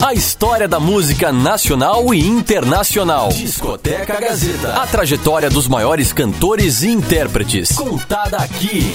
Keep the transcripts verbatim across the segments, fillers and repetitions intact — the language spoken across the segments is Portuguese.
A história da música nacional e internacional. Discoteca Gazeta. A trajetória dos maiores cantores e intérpretes. Contada aqui.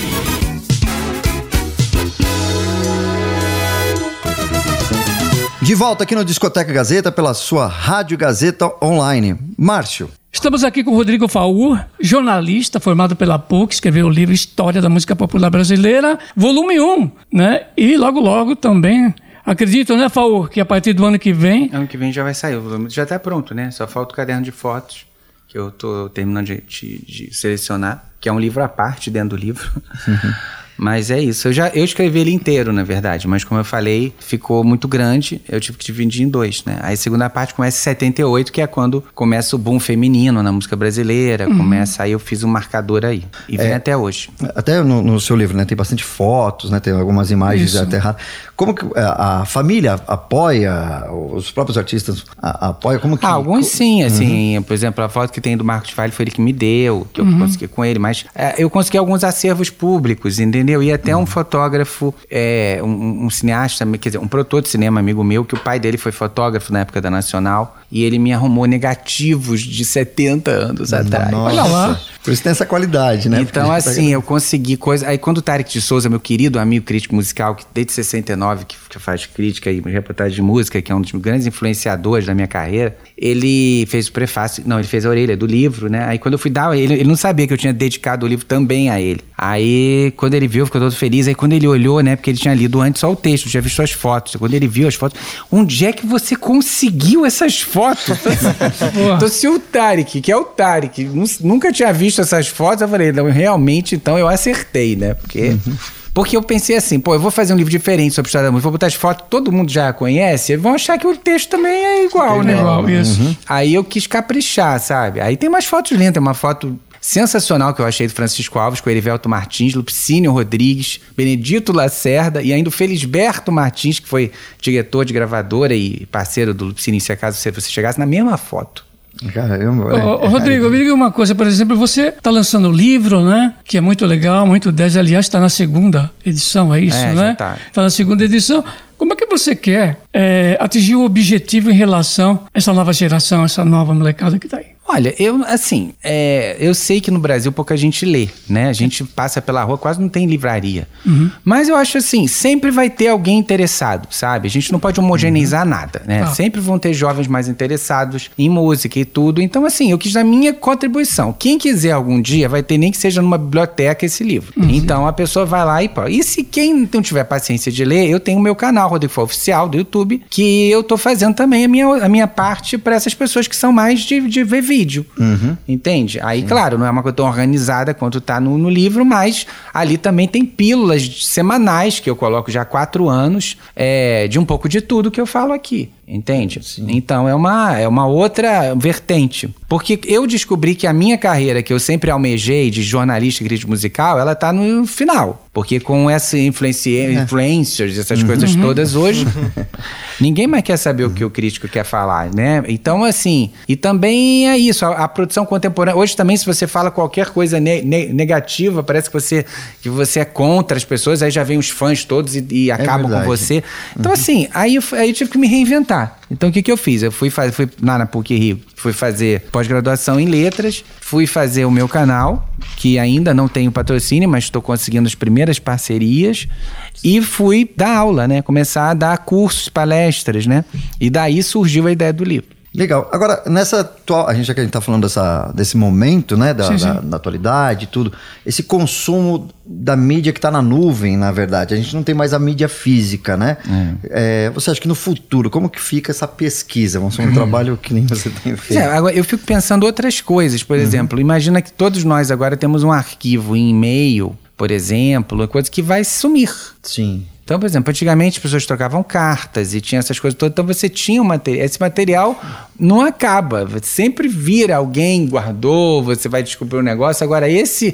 De volta aqui no Discoteca Gazeta pela sua Rádio Gazeta Online. Márcio. Estamos aqui com o Rodrigo Faur, jornalista formado pela P U C, escreveu o livro História da Música Popular Brasileira, volume um, né? E logo, logo também, acredito, né, Faur, que a partir do ano que vem... Ano que vem já vai sair, o volume já está pronto, né? Só falta o caderno de fotos, que eu estou terminando de, de, de selecionar, que é um livro à parte dentro do livro. Uhum. Mas é isso, eu, já, eu escrevi ele inteiro, na verdade, mas como eu falei, ficou muito grande, eu tive que dividir em dois, né? Aí a segunda parte começa em setenta e oito, que é quando começa o boom feminino na música brasileira, uhum. começa, aí eu fiz um marcador aí, e vem é, até hoje. Até no, no seu livro, né, tem bastante fotos, né, tem algumas imagens até raras. Como que a, a família apoia, os próprios artistas a, apoiam? Como que... Ah, alguns sim, assim, uhum. por exemplo, a foto que tem do Marcos Valle foi ele que me deu, que eu uhum. consegui com ele, mas é, eu consegui alguns acervos públicos, entendeu? E até um fotógrafo, é, um, um cineasta, quer dizer, um produtor de cinema amigo meu, que o pai dele foi fotógrafo na época da Nacional, e ele me arrumou negativos de setenta anos Nossa. atrás. Olha lá. Por isso tem essa qualidade, né? Então, assim, eu consegui coisa... Aí quando o Tarek de Souza, meu querido amigo crítico musical, que desde sessenta e nove, que, que faz crítica e reportagem de música, que é um dos grandes influenciadores da minha carreira, ele fez o prefácio, não, ele fez a orelha do livro, né? Aí quando eu fui dar, ele, ele não sabia que eu tinha dedicado o livro também a ele. Aí, quando ele viu, ficou todo feliz. Aí quando ele olhou, né, porque ele tinha lido antes só o texto, tinha visto as fotos. Quando ele viu as fotos, onde é que você conseguiu essas fotos? Então, se o Tarek, que é o Tarek, nunca tinha visto essas fotos, eu falei, não, realmente, então eu acertei, né? Porque... Uhum. Porque eu pensei assim, pô, eu vou fazer um livro diferente sobre a história da música, vou botar as fotos que todo mundo já conhece, eles vão achar que o texto também é igual, é né? Igual, isso. Uhum. Aí eu quis caprichar, sabe? Aí tem umas fotos lindas, tem uma foto sensacional que eu achei do Francisco Alves, com Erivelto Martins, Lupicínio Rodrigues, Benedito Lacerda e ainda o Felisberto Martins, que foi diretor de gravadora e parceiro do Lupicínio, se acaso você chegasse na mesma foto. Caramba, ô, ô, Rodrigo, me diga uma coisa, por exemplo, você está lançando um livro, né? Que é muito legal, muito dez, aliás, está na segunda edição, é isso, é, né? Está tá na segunda edição. Como é que você quer é, atingir o objetivo em relação a essa nova geração, essa nova molecada que está aí? Olha, eu, assim, é, eu sei que no Brasil pouca gente lê, né? A gente passa pela rua, quase não tem livraria. Uhum. Mas eu acho assim, sempre vai ter alguém interessado, sabe? A gente não pode homogeneizar uhum. nada, né? Ah. Sempre vão ter jovens mais interessados em música e tudo. Então, assim, eu quis dar minha contribuição. Quem quiser algum dia vai ter nem que seja numa biblioteca esse livro. Uhum. Então, a pessoa vai lá e... Pô, e se quem não tiver paciência de ler, eu tenho o meu canal, Rodrigo Faur Oficial, do YouTube, que eu tô fazendo também a minha, a minha parte para essas pessoas que são mais de, de ver vídeo. Vídeo, uhum. entende? Aí, sim. claro, não é uma coisa tão organizada quanto tá no, no livro, mas ali também tem pílulas semanais que eu coloco já há quatro anos, é, de um pouco de tudo que eu falo aqui. Entende? Sim. Então é uma, é uma outra vertente. Porque eu descobri que a minha carreira, que eu sempre almejei de jornalista e crítico musical, ela tá no final. Porque com essa influenci- influencers, essas uhum. coisas todas hoje, ninguém mais quer saber o que o crítico quer falar, né? Então, assim, e também é isso, a, a produção contemporânea. Hoje também, se você fala qualquer coisa ne- ne- negativa, parece que você, que você é contra as pessoas, aí já vem os fãs todos e, e acabam é com você. Então, uhum. assim, aí eu, aí eu tive que me reinventar. Então, o que que eu fiz? Eu fui, faz, fui lá na P U C Rio, fui fazer pós-graduação em letras, fui fazer o meu canal, que ainda não tenho patrocínio, mas estou conseguindo as primeiras parcerias, e fui dar aula, né? Começar a dar cursos, palestras, né? E daí surgiu a ideia do livro. Legal. Agora, nessa atual... A gente já que a gente tá falando dessa, desse momento, né? Da, sim, sim. Da, da atualidade e tudo. Esse consumo da mídia que tá na nuvem, na verdade. A gente não tem mais a mídia física, né? É. É, você acha que no futuro, como que fica essa pesquisa? Vamos fazer um trabalho que nem você tem feito. É, agora, eu fico pensando outras coisas. Por uhum. exemplo, imagina que todos nós agora temos um arquivo em e-mail, por exemplo, coisa que vai sumir. Sim. Então, por exemplo, antigamente as pessoas trocavam cartas e tinha essas coisas todas, então você tinha um material, esse material não acaba, sempre vira, alguém guardou, você vai descobrir um negócio. Agora, esse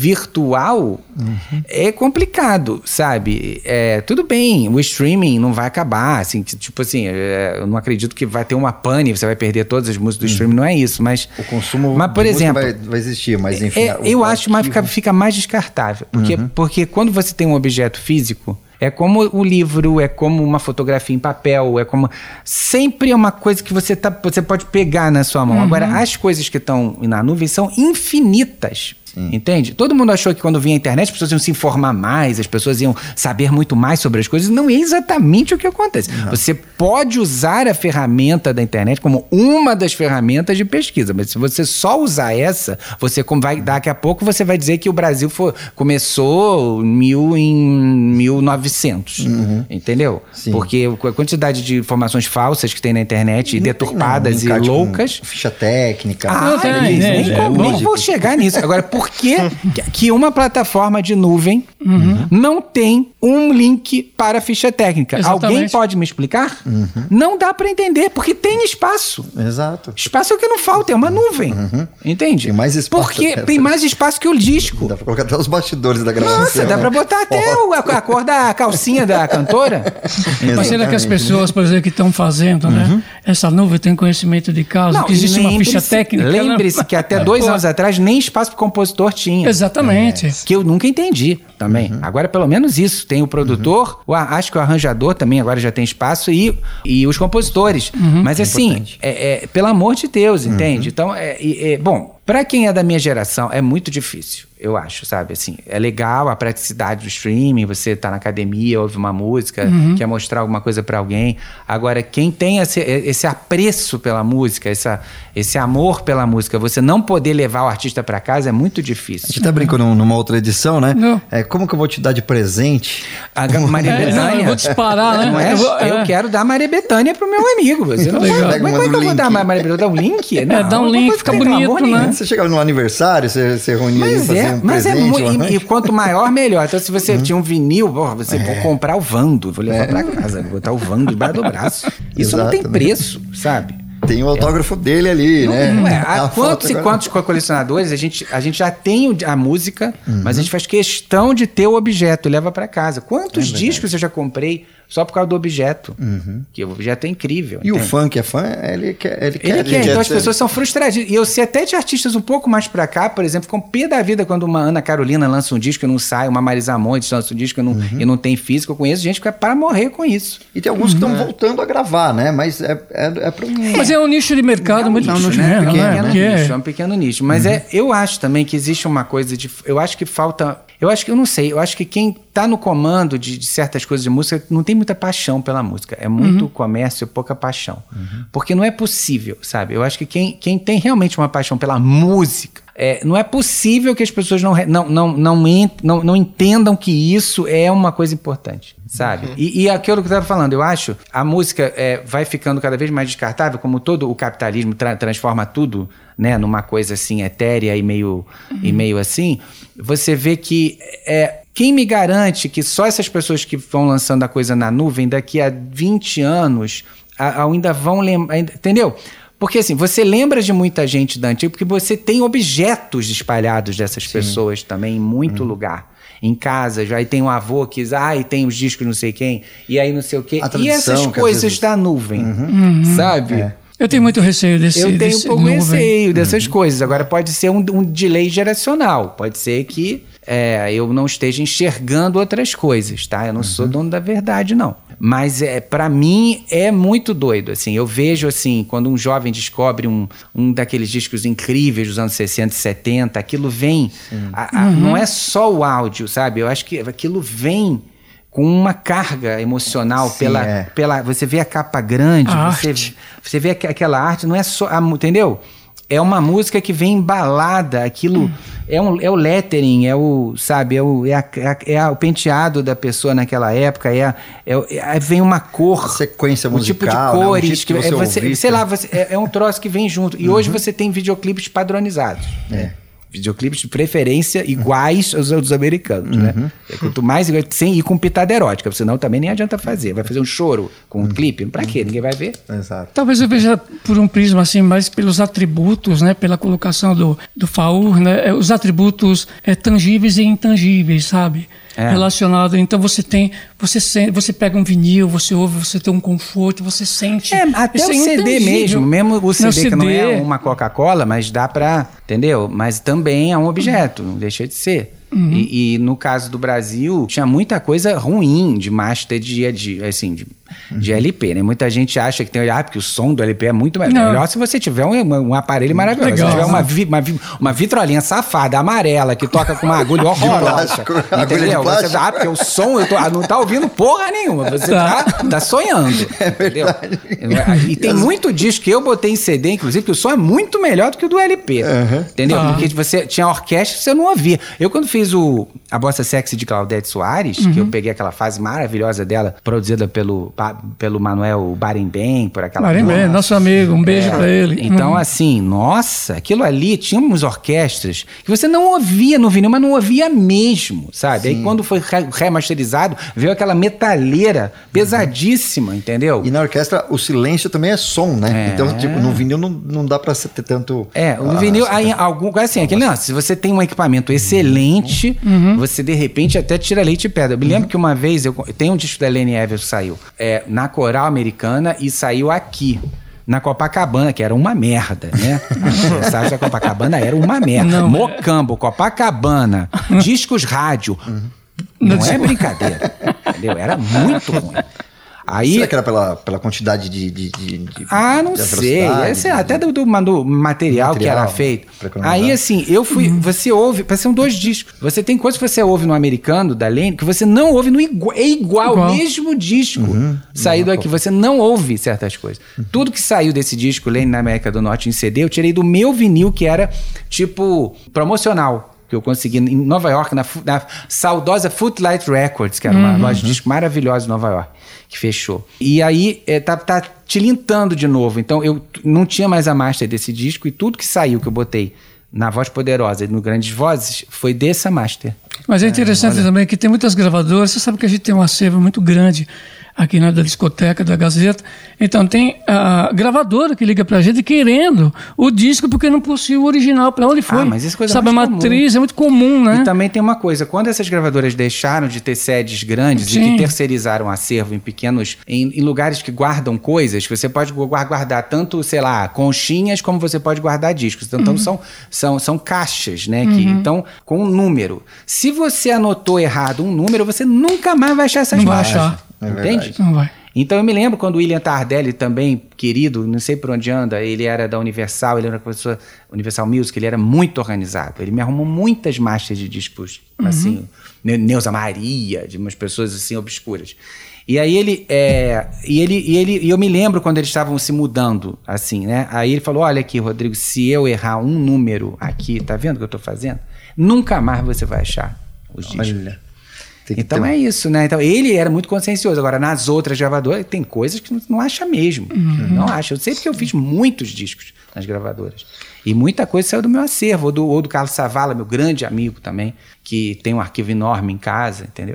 virtual uhum. é complicado, sabe? É, tudo bem, o streaming não vai acabar, assim, tipo assim, é, eu não acredito que vai ter uma pane, você vai perder todas as músicas do uhum. streaming, não é isso, mas... O consumo mas, por de exemplo, música vai, vai existir, mas enfim... É, eu acho que fica, fica mais descartável, porque, uhum. porque quando você tem um objeto físico, É como o livro, é como uma fotografia em papel, é como... Sempre é uma coisa que você, tá, você pode pegar na sua mão. Uhum. Agora, as coisas que estão na nuvem são infinitas. Sim. Entende? Todo mundo achou que quando vinha a internet as pessoas iam se informar mais, as pessoas iam saber muito mais sobre as coisas. Não é exatamente o que acontece. Não. Você pode usar a ferramenta da internet como uma das ferramentas de pesquisa, mas se você só usar essa, você vai, daqui a pouco você vai dizer que o Brasil foi, começou mil em mil e novecentos. Uhum. Entendeu? Sim. Porque a quantidade de informações falsas que tem na internet, não deturpadas tem, não. Um e loucas... Ficha técnica. Ah, não tem, nem, nem, é, nem vou chegar nisso. Agora, por que que uma plataforma de nuvem uhum. não tem um link para ficha técnica? Exatamente. Alguém pode me explicar? Uhum. Não dá para entender, porque tem espaço. Exato. Espaço é o que não falta, é uma nuvem. Uhum. Entende? Tem mais espaço. Porque tem mais espaço que o disco. Dá pra colocar até os bastidores da gravação. Nossa, dá pra botar até o, a, a cor da calcinha da cantora. Mas será que as pessoas, por exemplo, que estão fazendo, uhum. né? Essa nuvem tem conhecimento de causa, não, que existe uma ficha técnica. Lembre-se que até dois anos atrás nem espaço pro compositor tinha. Exatamente. É. Que eu nunca entendi também. Uhum. Agora, pelo menos isso. Tem o produtor, uhum. o, acho que o arranjador também agora já tem espaço, e, e os compositores. Uhum. Mas assim, é, é, pelo amor de Deus, uhum. entende? Então, é, é, bom, pra quem é da minha geração, é muito difícil. Eu acho, sabe, assim, é legal a praticidade do streaming, você tá na academia, ouve uma música, uhum. quer mostrar alguma coisa pra alguém. Agora, quem tem esse, esse apreço pela música, essa, esse amor pela música, você não poder levar o artista pra casa é muito difícil. A gente até brincou numa outra edição, né? Não. É, como que eu vou te dar de presente? A Maria é, Bethânia. Eu vou disparar, né? Não é? Eu, vou, é. eu quero dar Maria Bethânia pro meu amigo. Você não vai, como é que eu vou dar Maria Bethânia? Dar um link? Não, é, dá um link, fica bonito, né? Você chegava no aniversário, você, você reunia mas ali, é, fazia um mas presente. É muito, e, e quanto maior, melhor. Então, se você uhum. tinha um vinil, porra, você é. vou comprar o Vando, vou levar é. pra casa, vou botar o Vando debaixo do braço. Isso Exato, não tem preço, né? Sabe? Tem o autógrafo é. dele ali, não, né? Não é. Há quantos e quantos colecionadores, a gente, a gente já tem a música, uhum. mas a gente faz questão de ter o objeto e leva pra casa. Quantos é discos eu já comprei só por causa do objeto? Uhum. Que o objeto é incrível. E entende? O fã que é fã, ele quer. Ele quer, ele quer. Então as pessoas são frustradas. E eu sei até de artistas um pouco mais pra cá, por exemplo, ficam pé da vida quando uma Ana Carolina lança um disco e não sai, uma Marisa Monte lança um disco e não, uhum. e não tem físico. Eu conheço gente que é para morrer com isso. E tem alguns uhum. que estão voltando a gravar, né? Mas é, é, é para um. Mas é um nicho de mercado é um muito nicho, nicho, né? né? Pequeno, é, pequeno é. nicho, é um pequeno nicho. Mas uhum. é, eu acho também que existe uma coisa de. Eu acho que falta. Eu acho que, eu não sei, eu acho que quem tá no comando de, de certas coisas de música não tem muita paixão pela música. É muito uhum. comércio e pouca paixão. Uhum. Porque não é possível, sabe? Eu acho que quem, quem tem realmente uma paixão pela música, é, não é possível que as pessoas não, não, não, não, ent, não, não entendam que isso é uma coisa importante, sabe? Uhum. E, e aquilo que eu estava falando, eu acho, a música é, vai ficando cada vez mais descartável, como todo o capitalismo tra- transforma tudo, né, numa coisa assim etérea e meio, uhum. e meio assim, você vê que é, quem me garante que só essas pessoas que vão lançando a coisa na nuvem daqui a vinte anos a, a ainda vão lembrar, entendeu? Porque assim, você lembra de muita gente da antiga porque você tem objetos espalhados dessas Sim. pessoas também em muito uhum. lugar. Em casa, já aí tem um avô que diz, ah, e tem os discos não sei quem, e aí não sei o quê. E essas coisas vezes... da nuvem, uhum. sabe? É. Eu tenho muito receio desse Eu tenho desse um pouco nuvem. receio dessas uhum. coisas. Agora, pode ser um, um delay geracional. Pode ser que é, eu não esteja enxergando outras coisas, tá? Eu não uhum. sou dono da verdade, não. Mas, é, para mim, é muito doido, assim. Eu vejo, assim, quando um jovem descobre um, um daqueles discos incríveis dos anos sessenta e setenta, aquilo vem... A, a, uhum. Não é só o áudio, sabe? Eu acho que aquilo vem... com uma carga emocional. Sim, pela, é. pela você vê a capa grande, você, você vê aquela arte, não é só, entendeu? É uma música que vem embalada, aquilo hum. é, um, é o lettering, é o, sabe, é o, é, a, é a, o penteado da pessoa naquela época, é, a, é, é vem uma cor, a sequência um musical, tipo de cores, né? um tipo que que, você é, você, ouvir, sei lá, você, é, é um troço que vem junto. E uhum. hoje você tem videoclipes padronizados. É. Videoclipes de preferência iguais aos dos americanos, uhum. né? É, quanto mais, sem ir com pitada erótica, senão também nem adianta fazer. Vai fazer um choro com um uhum. clipe, pra quê? Ninguém vai ver. Exato. Talvez eu veja por um prisma assim, mais pelos atributos, né? Pela colocação do, do Faur, né? Os atributos é, tangíveis e intangíveis, sabe? É. Relacionado, então você tem, você sente, você pega um vinil, você ouve, você tem um conforto, você sente. É, até o é C D mesmo, mesmo o C D, não, que C D não é uma Coca-Cola, mas dá pra, entendeu? Mas também é um objeto, não deixa de ser. Uhum. E, e no caso do Brasil, tinha muita coisa ruim de master de, de, assim, de, uhum. de L P, né? Muita gente acha que tem, ah, porque o som do L P é muito melhor. Não. Melhor se você tiver um, um aparelho maravilhoso. Legal, se tiver uma, vi, uma, uma vitrolinha safada, amarela, que toca com uma agulha horrorosa. Entendeu? Você, ah, porque o som, eu tô, não tá ouvindo porra nenhuma. Você tá, tá sonhando. É verdade. Entendeu? E tem muito disco que eu botei em C D, inclusive, que o som é muito melhor do que o do L P. Uhum. Entendeu? Uhum. Porque você tinha orquestra que você não ouvia. Eu, quando fiz o, a Bossa Sexy de Claudete Soares, uhum. que eu peguei aquela fase maravilhosa dela, produzida pelo, pelo Manuel Barimbem, por aquela... Barimbem, nosso amigo, um beijo é, pra ele. Então, uhum. assim, nossa, aquilo ali, tinha umas orquestras que você não ouvia no vinil, mas não ouvia mesmo, sabe? Sim. Aí quando foi remasterizado, veio aquela metalheira pesadíssima, uhum. entendeu? E na orquestra, o silêncio também é som, né? É. Então, tipo, no vinil não, não dá pra ter tanto... É, no ah, vinil, aí, algum, assim, aquele, não, se você tem um equipamento excelente, uhum. você de repente até tira leite e pedra. Eu me lembro uhum. que uma vez, eu, tem um disco da Lenny Evers que saiu é, na Coral Americana e saiu aqui, na Copacabana, que era uma merda, né? O site da Copacabana era uma merda. Não, Mocambo, Copacabana, discos rádio. Uhum. Não, não é brincadeira, entendeu? Era muito ruim. Aí, será que era pela, pela quantidade de, de, de, de Ah, não de sei. É, sei de, até do, do, do material, material que era feito. Aí, assim, eu fui... Uhum. Você ouve... São dois discos. Você tem coisas que você ouve no americano, da Lenny, que você não ouve no igual. É igual, igual. Mesmo disco uhum. saído uhum. aqui. Você não ouve certas coisas. Uhum. Tudo que saiu desse disco, Lenny na América do Norte, em C D, eu tirei do meu vinil, que era, tipo, promocional. Que eu consegui em Nova York, na, na saudosa Footlight Records, que era uma uhum. loja de disco maravilhosa em Nova York, que fechou. E aí, é, tá, tá tilintando de novo. Então, eu não tinha mais a master desse disco, e tudo que saiu, que eu botei na Voz Poderosa e no Grandes Vozes, foi dessa master. Mas é interessante é, também que tem muitas gravadoras, você sabe que a gente tem um acervo muito grande aqui na da discoteca, da Gazeta. Então tem a gravadora que liga pra gente querendo o disco porque não possui o original, pra onde foi. Ah, mas isso é coisa sabe, a matriz comum. É muito comum, né? E também tem uma coisa, quando essas gravadoras deixaram de ter sedes grandes Sim. e que terceirizaram o acervo em pequenos, em, em lugares que guardam coisas, você pode guardar tanto, sei lá, conchinhas, como você pode guardar discos. Então, uhum. então são, são, são caixas, né? Que, uhum. Então, com um número. Se você anotou errado um número, você nunca mais vai achar essas não baixas. Vai achar. É Entende? Não vai. Então eu me lembro quando o William Tardelli, também querido, não sei por onde anda, ele era da Universal, ele era uma pessoa, Universal Music, ele era muito organizado. Ele me arrumou muitas masters de discos, uhum. assim, Neuza Maria, de umas pessoas assim obscuras. E aí ele, é, e ele, e ele, e eu me lembro quando eles estavam se mudando, assim, né? Aí ele falou, olha aqui, Rodrigo, se eu errar um número aqui, tá vendo o que eu tô fazendo? Nunca mais você vai achar os discos. Olha. Então é isso, né? Então ele era muito consciencioso. Agora, nas outras gravadoras, tem coisas que não, não acha mesmo. Uhum. Não acha. Eu sei porque eu fiz muitos discos nas gravadoras. E muita coisa saiu do meu acervo, ou do, ou do Carlos Savala, meu grande amigo também, que tem um arquivo enorme em casa, entendeu?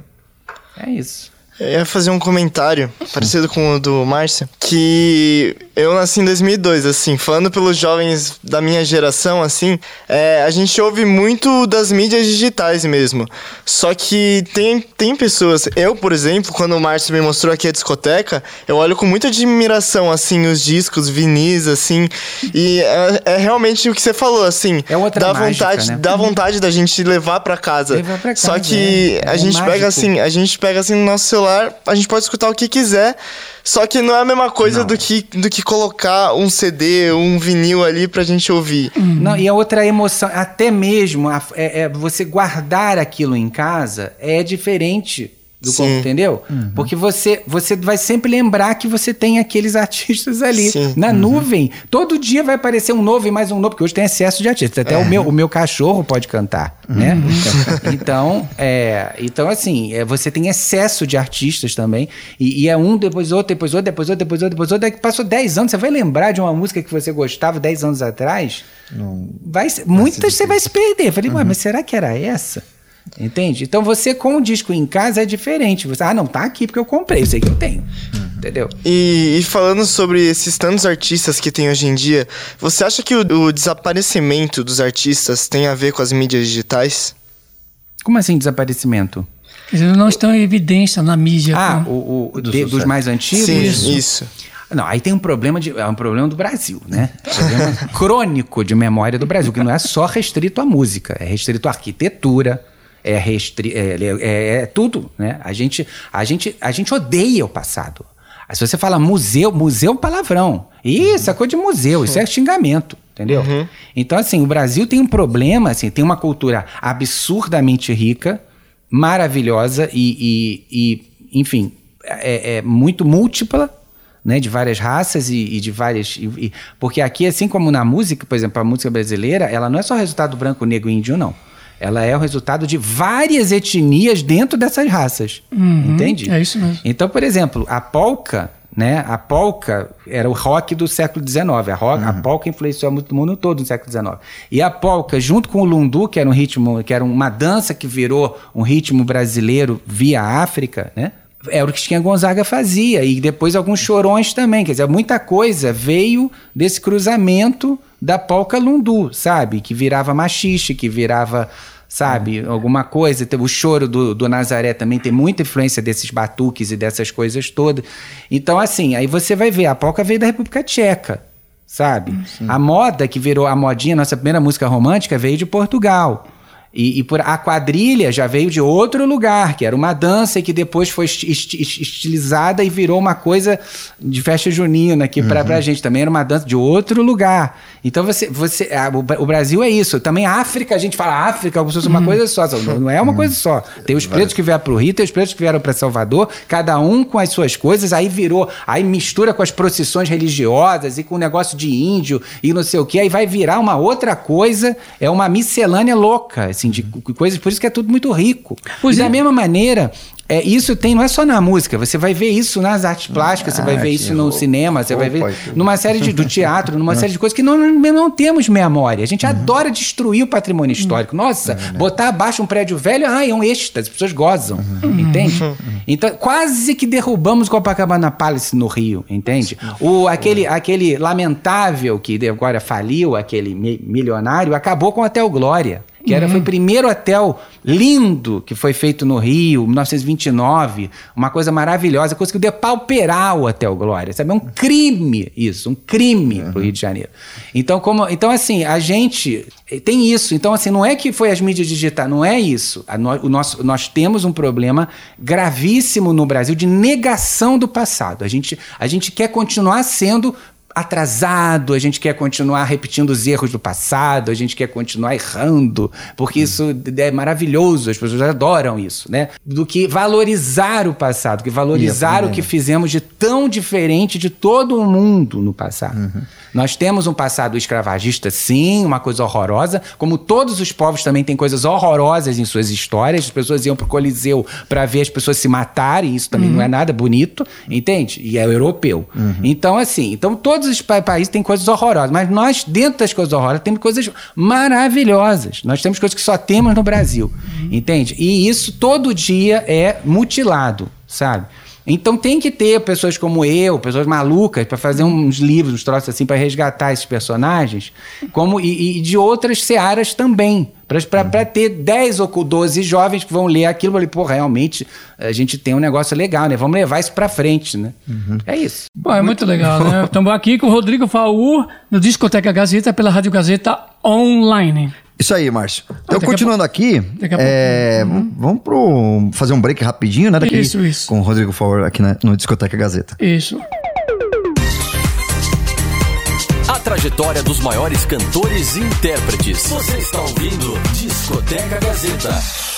É isso. Eu ia fazer um comentário parecido com o do Márcio, que eu nasci em dois mil e dois, assim, falando pelos jovens da minha geração, assim, é, a gente ouve muito das mídias digitais mesmo, só que tem, tem pessoas, eu, por exemplo, quando o Márcio me mostrou aqui a discoteca, eu olho com muita admiração, assim, os discos, vinis, assim, e é, é realmente o que você falou, assim, é outra dá mágica, vontade, né? dá vontade da gente levar pra casa, levar pra casa, só que é, a é gente mágico. pega assim, a gente pega assim no nosso celular, a gente pode escutar o que quiser, só que não é a mesma coisa do que, do que colocar um C D, um vinil ali pra gente ouvir. Não, e a outra emoção, até mesmo a, é, é, você guardar aquilo em casa é diferente do corpo, entendeu? Uhum. Porque você, você vai sempre lembrar que você tem aqueles artistas ali. Sim. Na uhum. nuvem, todo dia vai aparecer um novo e mais um novo, porque hoje tem excesso de artistas. Até é. o, meu, o meu cachorro pode cantar, uhum. né? Então, é, então, assim, é, você tem excesso de artistas também, e, e é um, depois outro, depois outro, depois outro, depois outro, depois outro, daí que passou dez anos, você vai lembrar de uma música que você gostava dez anos atrás? Não. Vai, muitas você vai se perder. Eu falei, uhum. mas será que era essa? Entende? Então você com o disco em casa é diferente. Você, ah, não, tá aqui porque eu comprei, eu sei que eu tenho. Uhum. Entendeu? E, e falando sobre esses tantos artistas que tem hoje em dia, você acha que o, o desaparecimento dos artistas tem a ver com as mídias digitais? Como assim desaparecimento? Eles não estão em evidência na mídia. Ah, o, o, de, dos mais antigos? Sim, isso. isso. Não, aí tem um problema, de, é um problema do Brasil, né? Problema crônico de memória do Brasil, que não é só restrito à música, é restrito à arquitetura, é, restri é, é, é tudo, né? A gente, a, gente, a gente odeia o passado. Se você fala museu, museu é um palavrão. Isso é coisa de museu, isso é xingamento, entendeu? Uhum. Então, assim, o Brasil tem um problema, assim, tem uma cultura absurdamente rica, maravilhosa e, e, e enfim, é, é muito múltipla, né, de várias raças e, e de várias... E, e, porque aqui, assim como na música, por exemplo, a música brasileira, ela não é só resultado branco, negro e índio, não. Ela é o resultado de várias etnias dentro dessas raças, uhum, entende? É isso mesmo. Então, por exemplo, a polca, né? A polca era o rock do século dezenove. A, rock, uhum. a polca influenciou muito o mundo todo no século dezenove. E a polca, junto com o lundu, que era um ritmo, que era uma dança que virou um ritmo brasileiro via África, né? Era o que Chiquinha Gonzaga fazia. E depois alguns chorões também. Quer dizer, muita coisa veio desse cruzamento da polca lundu, sabe? Que virava machixe, que virava, sabe, uhum. alguma coisa. O choro do, do Nazaré também tem muita influência desses batuques e dessas coisas todas. Então, assim, aí você vai ver, a polca veio da República Tcheca, sabe? Sim. A moda que virou a modinha, nossa primeira música romântica, veio de Portugal. E, e por, a quadrilha já veio de outro lugar, que era uma dança que depois foi esti esti estilizada e virou uma coisa de festa junina aqui uhum. pra, pra gente. Também era uma dança de outro lugar. Então você, você, a, o, o Brasil é isso. Também a África, a gente fala África como se fosse uma uhum. coisa só. Não, não é uma uhum. coisa só. Tem os pretos que vieram pro Rio, tem os pretos que vieram para Salvador, cada um com as suas coisas, aí virou, aí mistura com as procissões religiosas e com o negócio de índio e não sei o que, aí vai virar uma outra coisa, é uma miscelânea louca, assim, de coisas, por isso que é tudo muito rico. Pois e é. Da mesma maneira, é, isso tem, não é só na música, você vai ver isso nas artes plásticas, ah, você vai ver isso no roupa, cinema, você roupa, vai ver numa série de, do teatro, numa série de coisas que não, não, não temos memória. A gente uhum. adora destruir o patrimônio histórico. Nossa, uhum. botar abaixo um prédio velho, ah, é um êxtase, as pessoas gozam, uhum. entende? Uhum. Então, quase que derrubamos Copacabana Palace no Rio, entende? O, aquele, aquele lamentável que agora faliu, aquele milionário, acabou com o Hotel Glória. Que era, uhum. foi o primeiro hotel lindo que foi feito no Rio, em mil novecentos e vinte e nove. Uma coisa maravilhosa, conseguiu depauperar o Hotel Glória. Sabe? É um crime isso, um crime uhum. pro Rio de Janeiro. Então, como, então, assim, a gente tem isso. Então, assim, não é que foi as mídias digitais, não é isso. A no, o nosso, nós temos um problema gravíssimo no Brasil de negação do passado. A gente, a gente quer continuar sendo atrasado, a gente quer continuar repetindo os erros do passado, a gente quer continuar errando, porque isso é maravilhoso, as pessoas adoram isso, né? Do que valorizar o passado, que valorizar o que fizemos de tão diferente de todo o mundo no passado. Uhum. Nós temos um passado escravagista, sim, uma coisa horrorosa, como todos os povos também têm coisas horrorosas em suas histórias, as pessoas iam pro Coliseu para ver as pessoas se matarem, isso também uhum. não é nada bonito, entende? E é europeu. Uhum. Então, assim, então todos os pa países têm coisas horrorosas, mas nós, dentro das coisas horrorosas, temos coisas maravilhosas. Nós temos coisas que só temos no Brasil, uhum. entende? E isso todo dia é mutilado, sabe? Então tem que ter pessoas como eu, pessoas malucas, para fazer uns livros, uns troços assim, para resgatar esses personagens, como, e, e de outras searas também, para uhum. ter dez ou doze jovens que vão ler aquilo e falar, pô, realmente a gente tem um negócio legal, né? Vamos levar isso para frente, né? Uhum. É isso. Pô, é muito, muito legal, né? Estamos aqui com o Rodrigo Faur, no Discoteca Gazeta, pela Rádio Gazeta Online. Isso aí, Márcio. Então, continuando aqui, é, uhum. vamos pro, fazer um break rapidinho, né? Daqui, isso, isso. Com o Rodrigo Faur aqui na, no Discoteca Gazeta. Isso. A trajetória dos maiores cantores e intérpretes. Você está ouvindo Discoteca Gazeta.